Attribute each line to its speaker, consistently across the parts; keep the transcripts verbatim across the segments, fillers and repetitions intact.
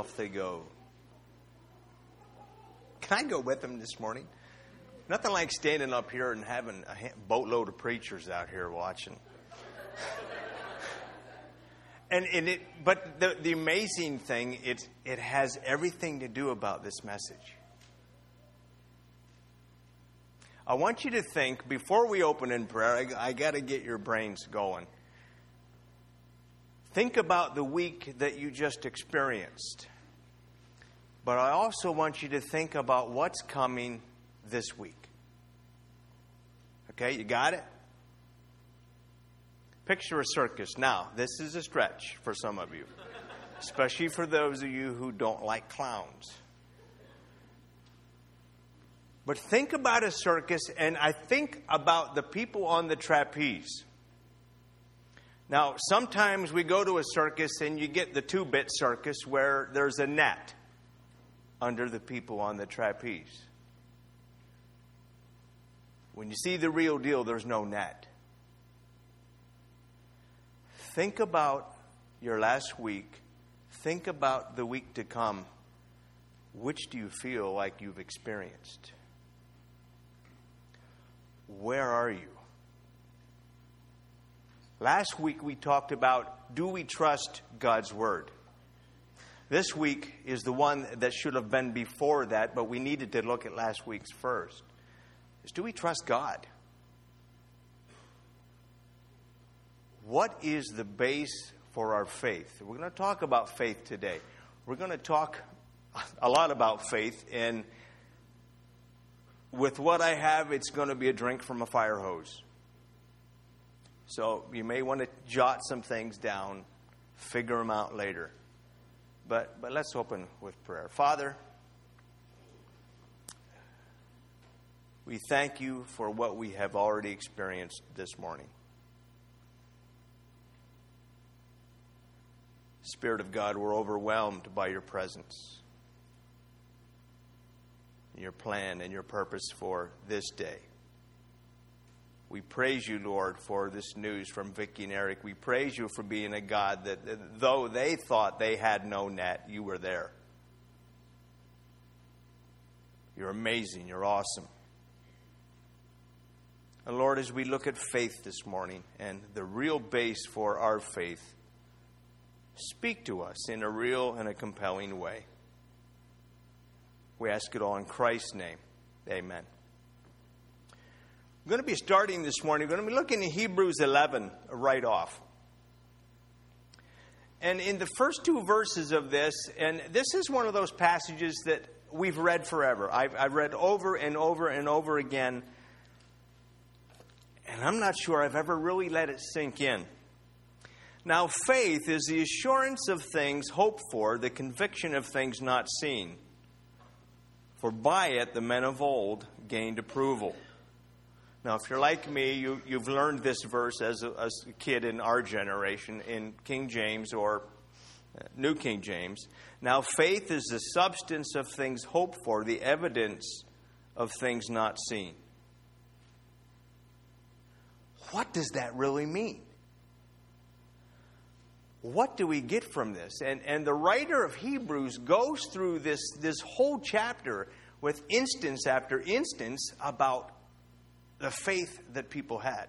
Speaker 1: off they go. Can I go with them this morning? Nothing like standing up here and having a boatload of preachers out here watching. and, and it, but the, the amazing thing, it, it has everything to do about this message. I want you to think, before we open in prayer, I, I got to get your brains going. Think about the week that you just experienced. But I also want you to think about what's coming this week. Okay, you got it? Picture a circus. Now, this is a stretch for some of you, especially for those of you who don't like clowns. But think about a circus, and I think about the people on the trapeze. Now, sometimes we go to a circus and you get the two-bit circus where there's a net under the people on the trapeze. When you see the real deal, there's no net. Think about your last week. Think about the week to come. Which do you feel like you've experienced? Where are you? Last week we talked about, do we trust God's Word? This week is the one that should have been before that, but we needed to look at last week's first. Is, do we trust God? What is the base for our faith? We're going to talk about faith today. We're going to talk a lot about faith, and with what I have, it's going to be a drink from a fire hose. So you may want to jot some things down, figure them out later. But but let's open with prayer. Father, we thank you for what we have already experienced this morning. Spirit of God, we're overwhelmed by your presence, your plan and your purpose for this day. We praise you, Lord, for this news from Vicki and Eric. We praise you for being a God that, though they thought they had no net, you were there. You're amazing. You're awesome. And Lord, as we look at faith this morning and the real base for our faith, speak to us in a real and a compelling way. We ask it all in Christ's name. Amen. We're going to be starting this morning. We're going to be looking at Hebrews eleven right off. And in the first two verses of this, and this is one of those passages that we've read forever. I've, I've read over and over and over again. And I'm not sure I've ever really let it sink in. Now, faith is the assurance of things hoped for, the conviction of things not seen. For by it the men of old gained approval. Now, if you're like me, you, you've learned this verse as a, as a kid in our generation in King James or New King James. Now, faith is the substance of things hoped for, the evidence of things not seen. What does that really mean? What do we get from this? And, and the writer of Hebrews goes through this, this whole chapter with instance after instance about the faith that people had.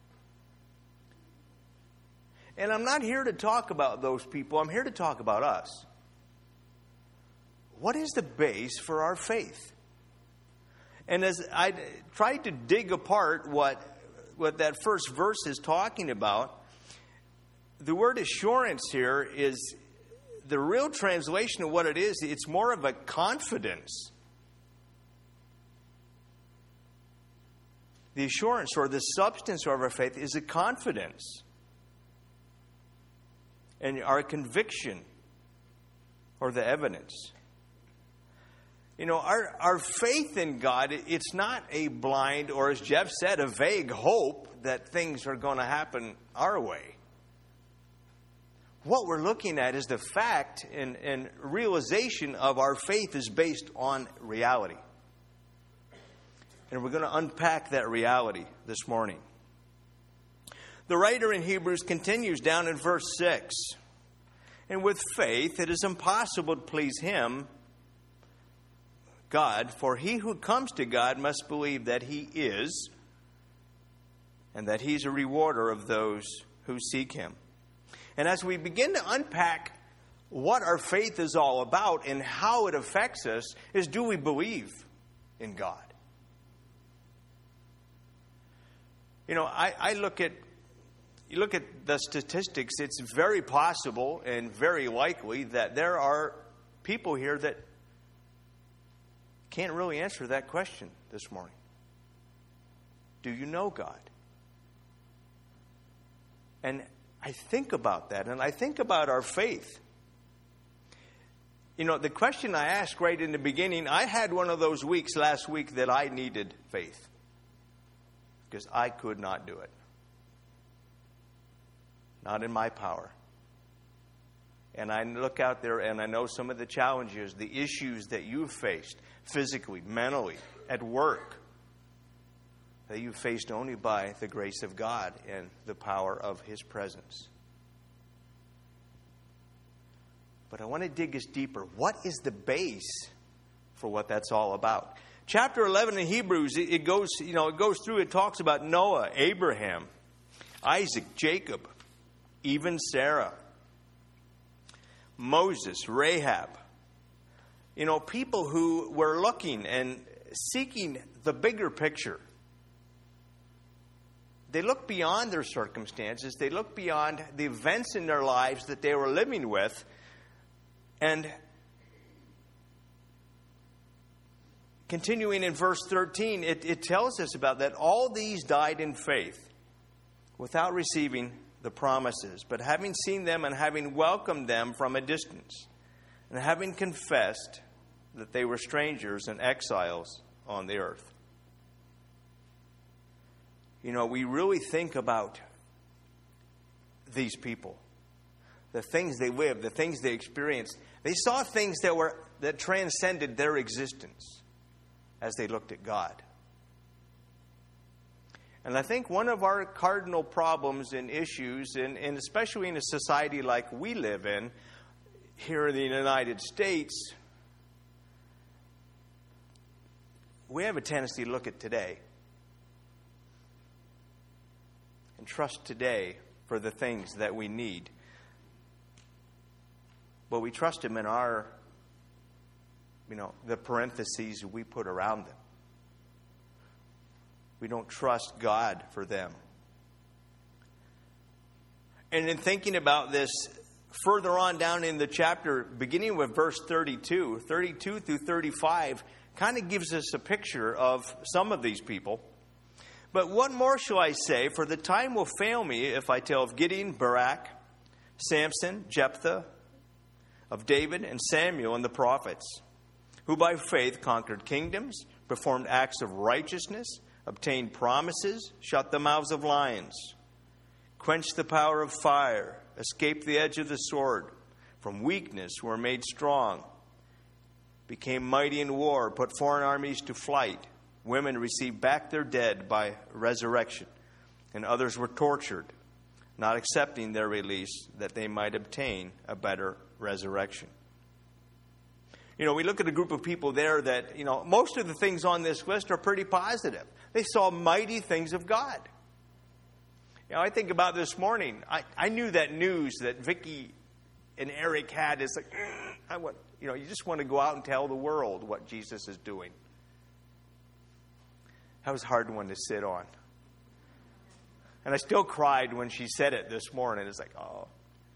Speaker 1: And I'm not here to talk about those people. I'm here to talk about us. What is the base for our faith? And as I tried to dig apart what, what that first verse is talking about, the word assurance here is the real translation of what it is. It's more of a confidence. The assurance or the substance of our faith is a confidence. And our conviction or the evidence. You know, our, our faith in God, it's not a blind or, as Jeff said, a vague hope that things are going to happen our way. What we're looking at is the fact and, and realization of our faith is based on reality. And we're going to unpack that reality this morning. The writer in Hebrews continues down in verse six. And with faith, it is impossible to please him, God, for he who comes to God must believe that he is, and that he's a rewarder of those who seek him. And as we begin to unpack what our faith is all about and how it affects us, is do we believe in God? You know, I, I look at, you look at the statistics, it's very possible and very likely that there are people here that can't really answer that question this morning. Do you know God? And I think about that, and I think about our faith. You know, the question I asked right in the beginning, I had one of those weeks last week that I needed faith. Because I could not do it. Not in my power. And I look out there and I know some of the challenges, the issues that you've faced physically, mentally, at work, that you've faced only by the grace of God and the power of his presence. But I want to dig us deeper. What is the base for what that's all about? Chapter eleven in Hebrews, it goes, you know, it goes through, it talks about Noah, Abraham, Isaac, Jacob, even Sarah, Moses, Rahab. You know, people who were looking and seeking the bigger picture. They look beyond their circumstances. They look beyond the events in their lives that they were living with. And continuing in verse thirteen, it, it tells us about that all these died in faith without receiving the promises, but having seen them and having welcomed them from a distance, and having confessed that they were strangers and exiles on the earth. You know, we really think about these people, the things they lived, the things they experienced. They saw things that were that transcended their existence as they looked at God. And I think one of our cardinal problems and issues, and, and especially in a society like we live in, here in the United States, we have a tendency to look at today and trust today for the things that we need. But we trust him in our, you know, the parentheses we put around them. We don't trust God for them. And in thinking about this, further on down in the chapter, beginning with verse thirty-two, thirty-two through thirty-five, kind of gives us a picture of some of these people. But what more shall I say? For the time will fail me if I tell of Gideon, Barak, Samson, Jephthah, of David and Samuel and the prophets, who by faith conquered kingdoms, performed acts of righteousness, obtained promises, shut the mouths of lions, quenched the power of fire, escaped the edge of the sword, from weakness were made strong, became mighty in war, put foreign armies to flight. Women received back their dead by resurrection, and others were tortured, not accepting their release that they might obtain a better resurrection. You know, we look at a group of people there that, you know, most of the things on this list are pretty positive. They saw mighty things of God. You know, I think about this morning. I, I knew that news that Vicki and Eric had is like, mm, I want, you know, you just want to go out and tell the world what Jesus is doing. That was a hard one to sit on. And I still cried when she said it this morning. It's like, oh.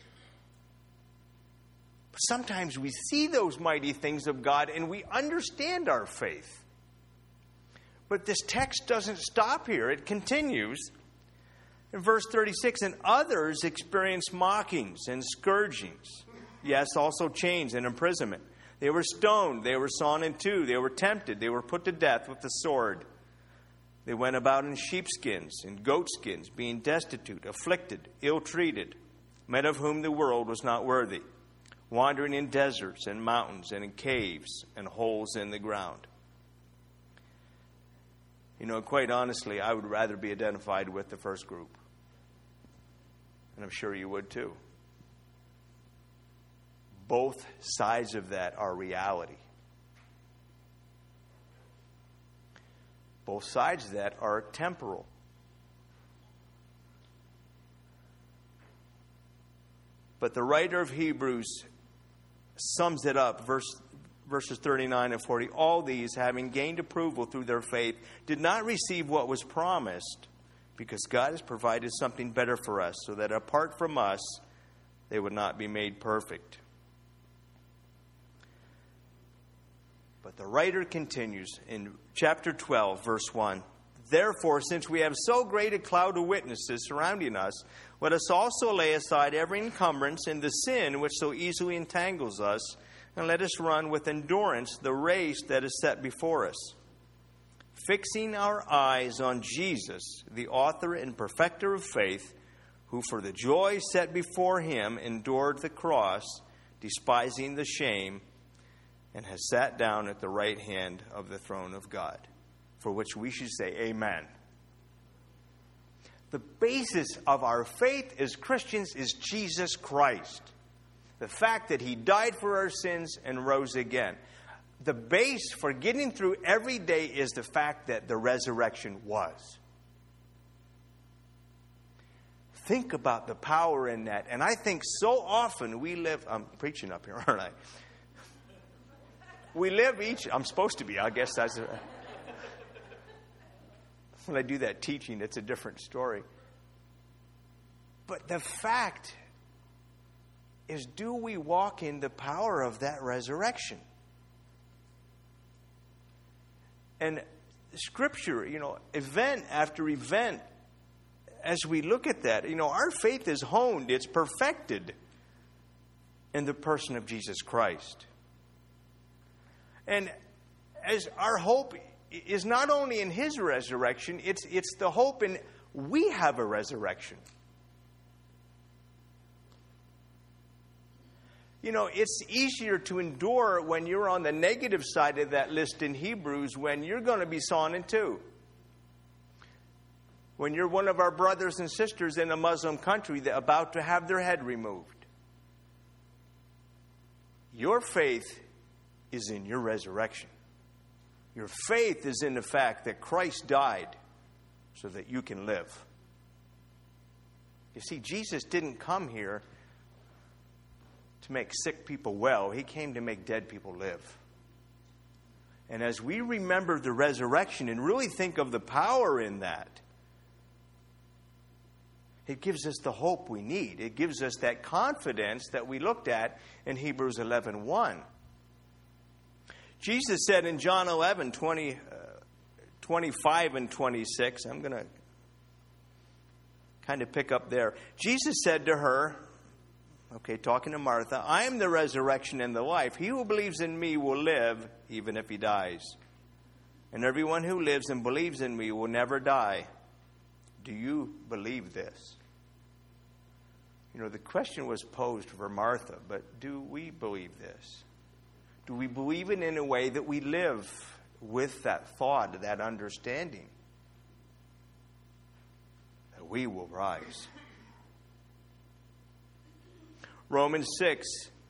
Speaker 1: But sometimes we see those mighty things of God and we understand our faith. But this text doesn't stop here. It continues in verse thirty-six. And others experienced mockings and scourgings. Yes, also chains and imprisonment. They were stoned. They were sawn in two. They were tempted. They were put to death with the sword. They went about in sheepskins and goatskins, being destitute, afflicted, ill-treated, men of whom the world was not worthy, wandering in deserts and mountains and in caves and holes in the ground. You know, quite honestly, I would rather be identified with the first group. And I'm sure you would too. both sides of that are reality. Both sides of that are temporal. But the writer of Hebrews sums it up, verse, verses thirty-nine and forty. All these, having gained approval through their faith, did not receive what was promised, because God has provided something better for us, so that apart from us, they would not be made perfect. But the writer continues in chapter twelve, verse one. Therefore, since we have so great a cloud of witnesses surrounding us, let us also lay aside every encumbrance and the sin which so easily entangles us, and let us run with endurance the race that is set before us, fixing our eyes on Jesus, the author and perfecter of faith, who for the joy set before him endured the cross, despising the shame, and has sat down at the right hand of the throne of God, for which we should say amen. The basis of our faith as Christians is Jesus Christ. The fact that he died for our sins and rose again. The base for getting through every day is the fact that the resurrection was. Think about the power in that. And I think so often we live, I'm preaching up here, aren't I? We live each, I'm supposed to be, I guess that's, a, when I do that teaching, it's a different story. But the fact is, do we walk in the power of that resurrection? And Scripture, you know, event after event, as we look at that, you know, our faith is honed, it's perfected in the person of Jesus Christ. And as our hope is not only in his resurrection, it's, it's the hope in we have a resurrection. You know, it's easier to endure when you're on the negative side of that list in Hebrews, when you're going to be sawn in two. When you're one of our brothers and sisters in a Muslim country that about to have their head removed. Your faith is in your resurrection. Your faith is in the fact that Christ died so that you can live. You see, Jesus didn't come here to make sick people well. He came to make dead people live. And as we remember the resurrection and really think of the power in that, it gives us the hope we need. It gives us that confidence that we looked at in Hebrews eleven one. Jesus said in John eleven, twenty, uh, twenty-five and twenty-six, I'm going to kind of pick up there. Jesus said to her, okay, talking to Martha, I am the resurrection and the life. He who believes in me will live even if he dies. And everyone who lives and believes in me will never die. Do you believe this? You know, the question was posed for Martha, but do we believe this? Do we believe it in a way that we live with that thought, that understanding? That we will rise. Romans six,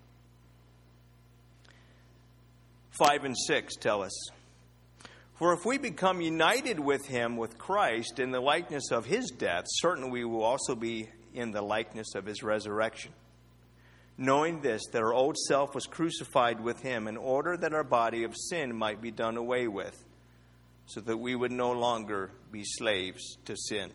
Speaker 1: five and six tell us, for if we become united with him, with Christ, in the likeness of his death, certainly we will also be in the likeness of his resurrection. Knowing this, that our old self was crucified with him in order that our body of sin might be done away with, so that we would no longer be slaves to sin.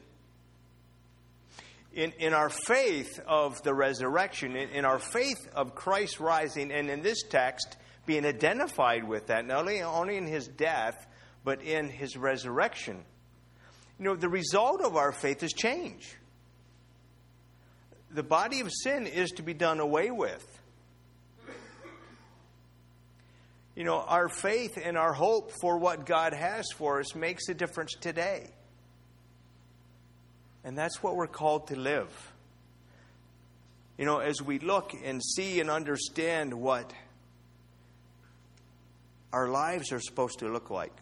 Speaker 1: In, in our faith of the resurrection, in, in our faith of Christ rising, and in this text being identified with that, not only, only in his death, but in his resurrection, you know, the result of our faith is change. The body of sin is to be done away with. You know, our faith and our hope for what God has for us makes a difference today. And that's what we're called to live. You know, as we look and see and understand what our lives are supposed to look like.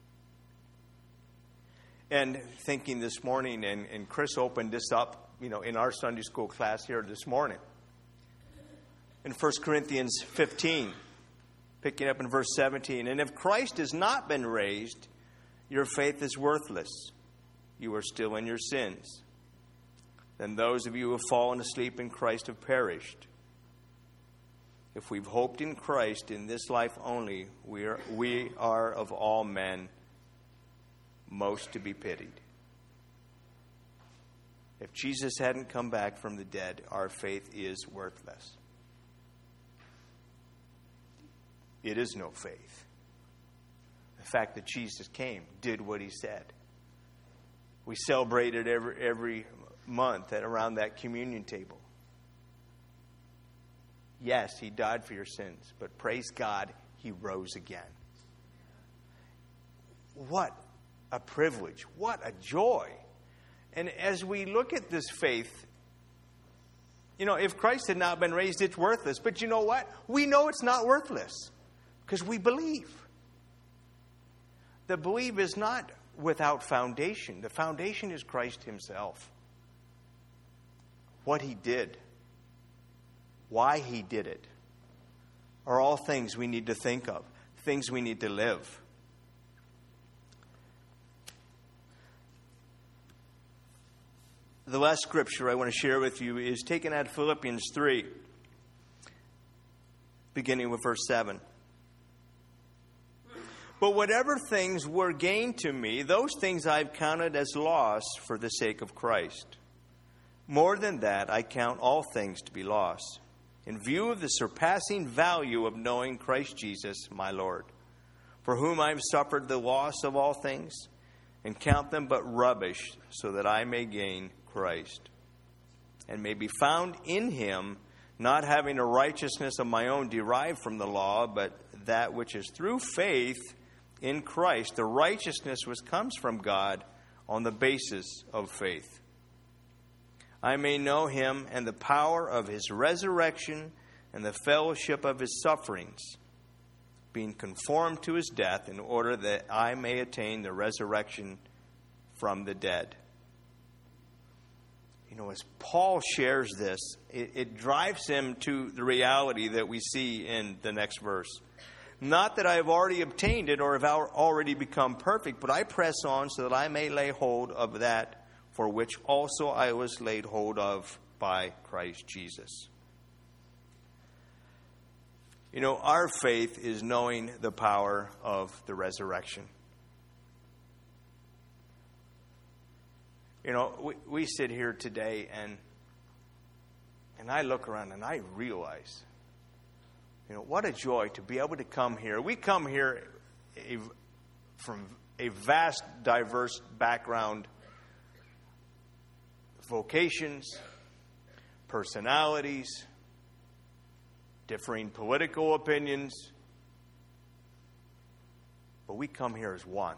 Speaker 1: And thinking this morning, and, and Chris opened this up, you know, in our Sunday school class here this morning. in First Corinthians fifteen, picking up in verse seventeen. And if Christ has not been raised, your faith is worthless. You are still in your sins. Then those of you who have fallen asleep in Christ have perished. If we've hoped in Christ in this life only, we are, we are of all men most to be pitied. If Jesus hadn't come back from the dead, our faith is worthless. It is no faith. The fact that Jesus came, did what he said. We celebrate it every, every month at around that communion table. Yes, he died for your sins, but praise God, he rose again. What a privilege. What a joy. And as we look at this faith, you know, if Christ had not been raised, it's worthless. But you know what? We know it's not worthless because we believe. The belief is not without foundation. The foundation is Christ himself. What he did, why he did it, are all things we need to think of, things we need to live. The last scripture I want to share with you is taken out of Philippians three, beginning with verse seven. But whatever things were gained to me, those things I've counted as loss for the sake of Christ. More than that, I count all things to be loss, in view of the surpassing value of knowing Christ Jesus, my Lord, for whom I have suffered the loss of all things, and count them but rubbish, so that I may gain Christ, and may be found in him, not having a righteousness of my own derived from the law, but that which is through faith in Christ, the righteousness which comes from God on the basis of faith. I may know him and the power of his resurrection and the fellowship of his sufferings, being conformed to his death, in order that I may attain the resurrection from the dead. You know, as Paul shares this, it, it drives him to the reality that we see in the next verse. Not that I have already obtained it or have already become perfect, but I press on so that I may lay hold of that for which also I was laid hold of by Christ Jesus. You know, our faith is knowing the power of the resurrection. You know, we, we sit here today and and I look around and I realize, you know, what a joy to be able to come here. We come here a, from a vast, diverse background, vocations, personalities, differing political opinions, but we come here as one.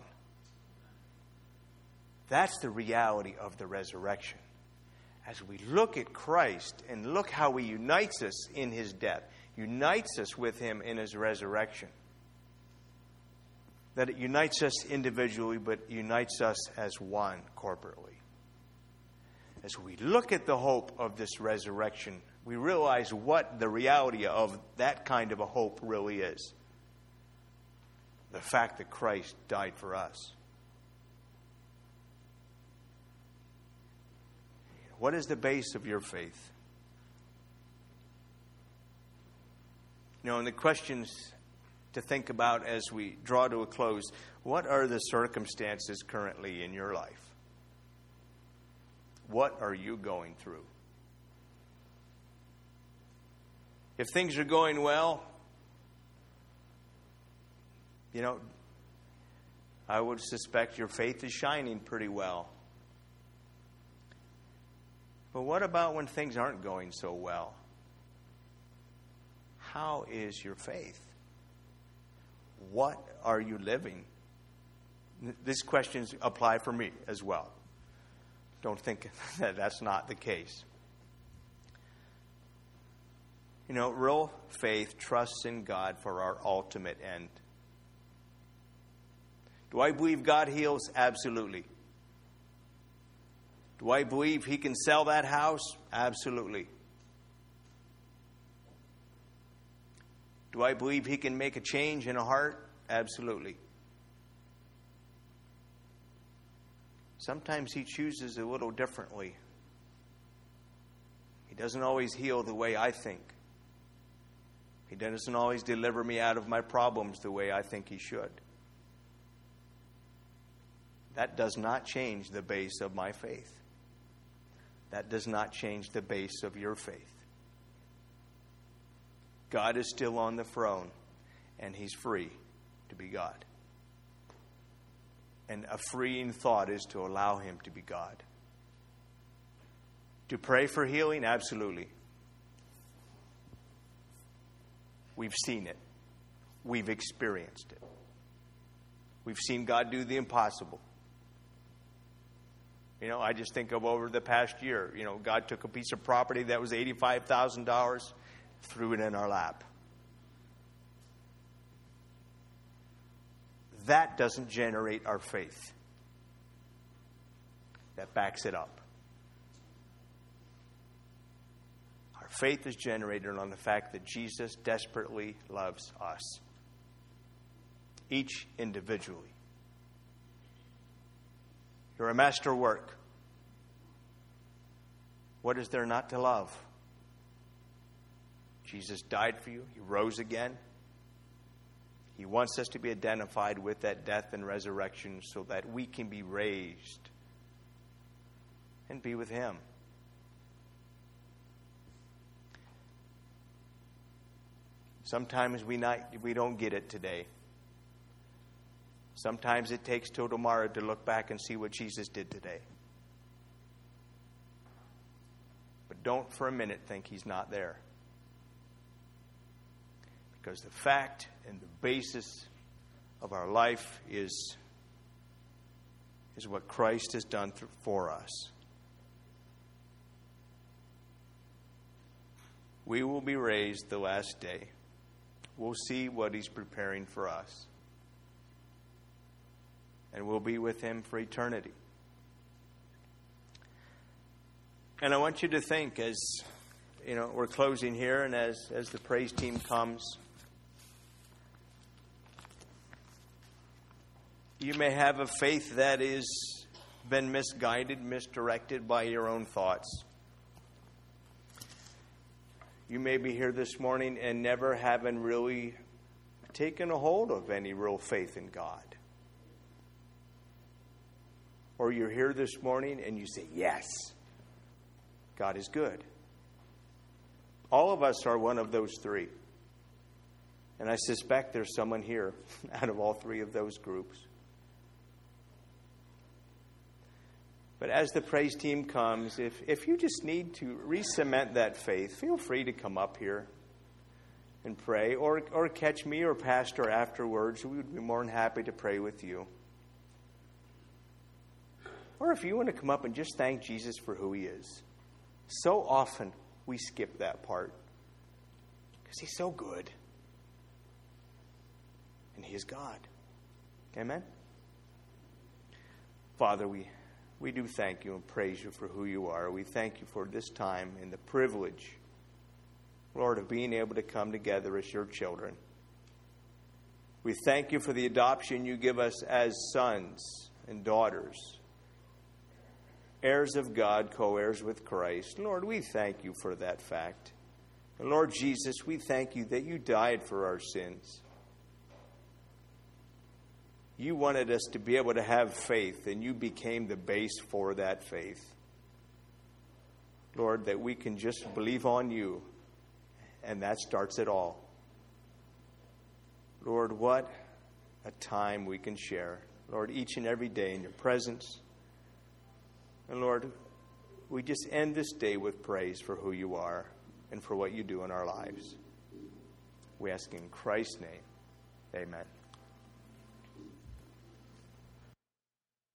Speaker 1: That's the reality of the resurrection. As we look at Christ and look how he unites us in his death, unites us with him in his resurrection, that it unites us individually, but unites us as one corporately. As we look at the hope of this resurrection, we realize what the reality of that kind of a hope really is. The fact that Christ died for us. What is the base of your faith? You know, and the questions to think about as we draw to a close, what are the circumstances currently in your life? What are you going through? If things are going well, you know, I would suspect your faith is shining pretty well. But what about when things aren't going so well? How is your faith? What are you living? These questions apply for me as well. Don't think that that's not the case. You know, real faith trusts in God for our ultimate end. Do I believe God heals? Absolutely. Do I believe he can sell that house? Absolutely. Do I believe He can make a change in a heart? Absolutely. Sometimes He chooses a little differently. He doesn't always heal the way I think. He doesn't always deliver me out of my problems the way I think He should. That does not change the base of my faith. That does not change the base of your faith. God is still on the throne, and He's free to be God. And a freeing thought is to allow Him to be God. To pray for healing? Absolutely. We've seen it. We've experienced it. We've seen God do the impossible. You know, I just think of over the past year, you know, God took a piece of property that was eighty-five thousand dollars, threw it in our lap. That doesn't generate our faith. That backs it up. Our faith is generated on the fact that Jesus desperately loves us, each individually. You're a masterwork. What is there not to love? Jesus died for you. He rose again. He wants us to be identified with that death and resurrection so that we can be raised and be with Him. Sometimes we not, we don't get it today. Sometimes it takes till tomorrow to look back and see what Jesus did today. But don't for a minute think He's not there. Because the fact and the basis of our life is, is what Christ has done for us. We will be raised the last day. We'll see what He's preparing for us. And we'll be with Him for eternity. And I want you to think as, you know, we're closing here and as, as the praise team comes, you may have a faith that is been misguided, misdirected by your own thoughts. You may be here this morning and never having really taken a hold of any real faith in God. Or you're here this morning and you say, yes, God is good. All of us are one of those three. And I suspect there's someone here out of all three of those groups. But as the praise team comes, if, if you just need to re-cement that faith, feel free to come up here and pray. Or, or catch me or Pastor afterwards. We would be more than happy to pray with you. Or if you want to come up and just thank Jesus for who He is. So often we skip that part. Because He's so good. And He is God. Amen? Father, we... We do thank You and praise You for who You are. We thank You for this time and the privilege, Lord, of being able to come together as Your children. We thank You for the adoption You give us as sons and daughters, heirs of God, co-heirs with Christ. Lord, we thank You for that fact. And Lord Jesus, we thank You that You died for our sins. You wanted us to be able to have faith, and You became the base for that faith. Lord, that we can just believe on You, and that starts it all. Lord, what a time we can share. Lord, each and every day in Your presence. And Lord, we just end this day with praise for who You are and for what You do in our lives. We ask in Christ's name. Amen.